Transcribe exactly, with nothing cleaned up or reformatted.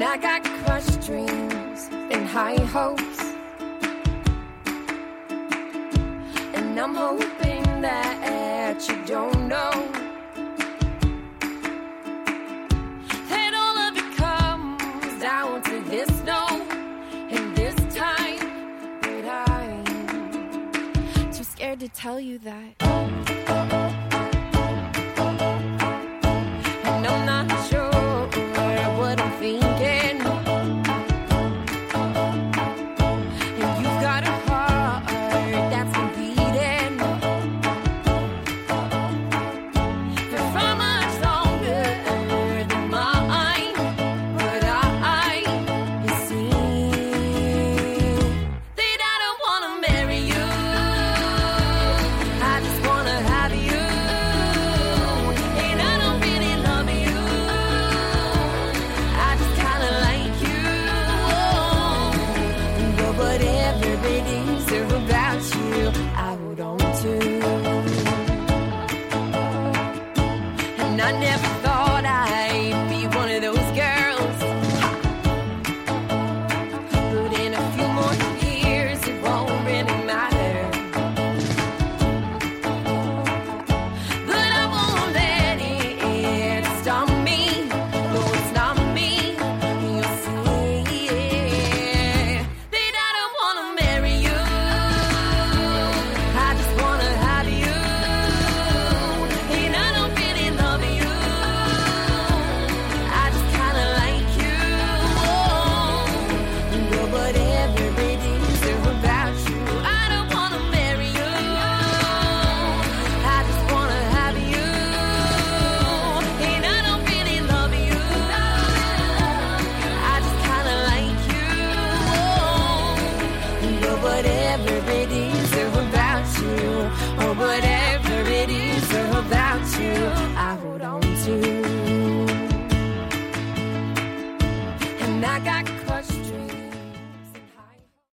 I got crushed dreams and high hopes, and I'm hoping that you don't know that all of it comes down to this note. And this time, but I'm too scared to tell you that. And I'm not sure what I'm thinking. And you've got a heart that's been beating for far much longer than mine. But I, it seems that I don't wanna marry you. I just wanna have you, and I don't really love you. I just kinda like you, but whatever it is about you, I hold on to. And I never thought I'd be one of those girls, but in a few more years it won't really matter. But I won't let it stop me. No, it's not me. You'll see that I don't wanna marry you. I just wanna have you, and I don't really love you. I just kinda like you, but whatever it is about you, I don't wanna marry you. I just wanna have you, and I don't really love you. I just kinda like you, but whatever it is about you, or whatever it is about you, I hold on to. And I